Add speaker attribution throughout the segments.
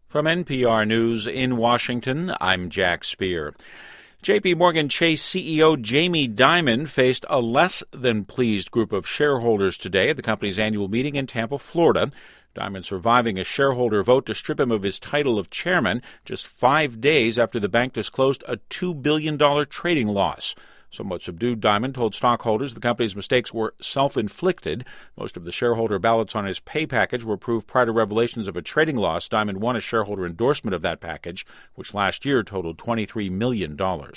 Speaker 1: From NPR News in Washington, I'm Jack Speer. J.P. Morgan Chase CEO Jamie Dimon faced a less than pleased group of shareholders today at the company's annual meeting in Tampa, Florida. Dimon surviving a shareholder vote to strip him of his title of chairman just 5 days after the bank disclosed a $2 billion trading loss. Somewhat subdued, Dimon told stockholders the company's mistakes were self-inflicted. Most of the shareholder ballots on his pay package were approved prior to revelations of a trading loss. Dimon won a shareholder endorsement of that package, which last year totaled $23 million.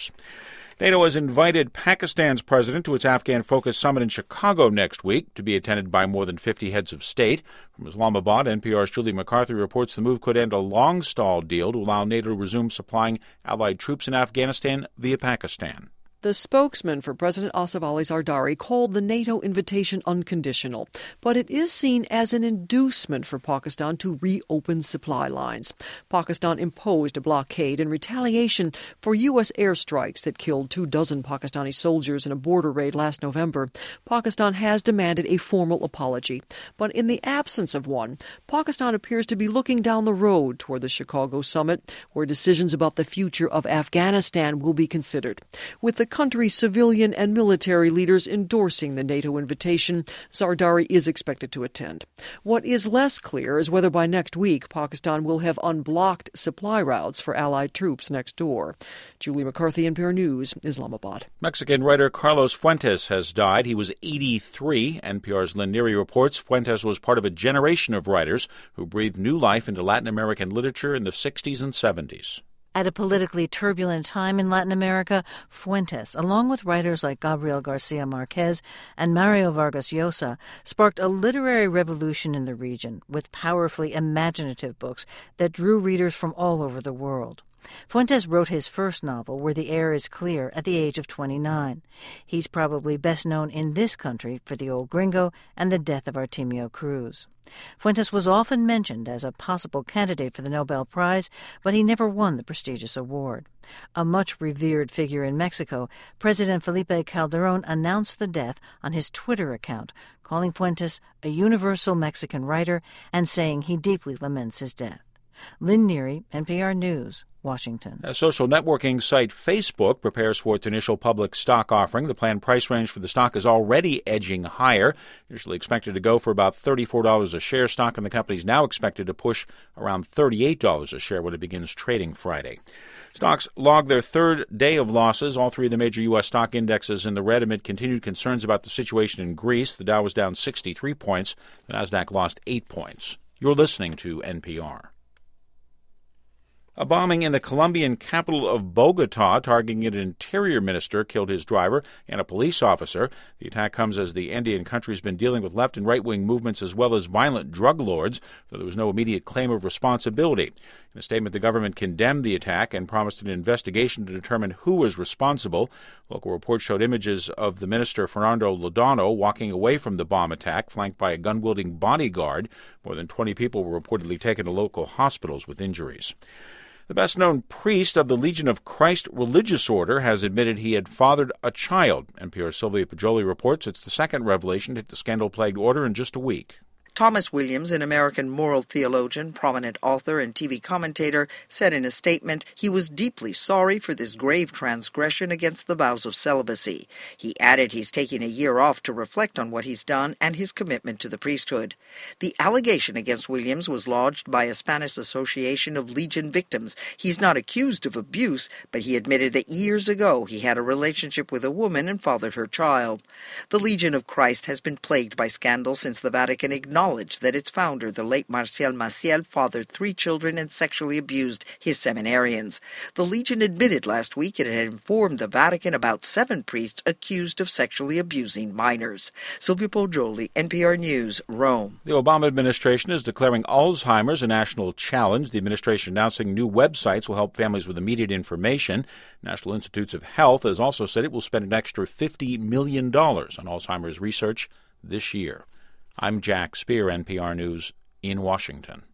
Speaker 1: NATO has invited Pakistan's president to its Afghan-focused summit in Chicago next week to be attended by more than 50 heads of state. From Islamabad, NPR's Julie McCarthy reports the move could end a long-stalled deal to allow NATO to resume supplying allied troops in Afghanistan via Pakistan.
Speaker 2: The spokesman for President Asif Ali Zardari called the NATO invitation unconditional, but it is seen as an inducement for Pakistan to reopen supply lines. Pakistan imposed a blockade in retaliation for U.S. airstrikes that killed 24 Pakistani soldiers in a border raid last November. Pakistan has demanded a formal apology, but in the absence of one, Pakistan appears to be looking down the road toward the Chicago summit, where decisions about the future of Afghanistan will be considered. With the country's civilian and military leaders endorsing the NATO invitation, Zardari is expected to attend. What is less clear is whether by next week Pakistan will have unblocked supply routes for allied troops next door. Julie McCarthy, NPR News, Islamabad.
Speaker 1: Mexican writer Carlos Fuentes has died. He was 83. NPR's Lynn Neary reports Fuentes was part of a generation of writers who breathed new life into Latin American literature in the 60s and 70s.
Speaker 3: At a politically turbulent time in Latin America, Fuentes, along with writers like Gabriel Garcia Marquez and Mario Vargas Llosa, sparked a literary revolution in the region with powerfully imaginative books that drew readers from all over the world. Fuentes wrote his first novel, Where the Air is Clear, at the age of 29. He's probably best known in this country for The Old Gringo and The Death of Artemio Cruz. Fuentes was often mentioned as a possible candidate for the Nobel Prize, but he never won the prestigious award. A much revered figure in Mexico, President Felipe Calderón announced the death on his Twitter account, calling Fuentes a universal Mexican writer and saying he deeply laments his death. Lynn Neary, NPR News, Washington.
Speaker 1: A social networking site Facebook prepares for its initial public stock offering. The planned price range for the stock is already edging higher. Initially expected to go for about $34 a share. Stock in the company is now expected to push around $38 a share when it begins trading Friday. Stocks logged their third day of losses. All three of the major U.S. stock indexes in the red amid continued concerns about the situation in Greece. The Dow was down 63 points. The Nasdaq lost 8 points. You're listening to NPR. A bombing in the Colombian capital of Bogota targeting an interior minister killed his driver and a police officer. The attack comes as the Andean country has been dealing with left and right-wing movements as well as violent drug lords, though there was no immediate claim of responsibility. In a statement, the government condemned the attack and promised an investigation to determine who was responsible. Local reports showed images of the minister, Fernando Lodano, walking away from the bomb attack, flanked by a gun-wielding bodyguard. More than 20 people were reportedly taken to local hospitals with injuries. The best-known priest of the Legion of Christ religious order has admitted he had fathered a child. NPR's Sylvia Poggioli reports it's the second revelation to hit the scandal-plagued order in just a week.
Speaker 4: Thomas Williams, an American moral theologian, prominent author, and TV commentator, said in a statement he was deeply sorry for this grave transgression against the vows of celibacy. He added he's taking a year off to reflect on what he's done and his commitment to the priesthood. The allegation against Williams was lodged by a Spanish association of Legion victims. He's not accused of abuse, but he admitted that years ago he had a relationship with a woman and fathered her child. The Legion of Christ has been plagued by scandal since the Vatican acknowledged that its founder, the late Marcial Maciel, fathered 3 children and sexually abused his seminarians. The Legion admitted last week it had informed the Vatican about 7 priests accused of sexually abusing minors. Sylvia Poggioli, NPR News, Rome.
Speaker 1: The Obama administration is declaring Alzheimer's a national challenge. The administration announcing new websites will help families with immediate information. National Institutes of Health has also said it will spend an extra $50 million on Alzheimer's research this year. I'm Jack Speer, NPR News in Washington.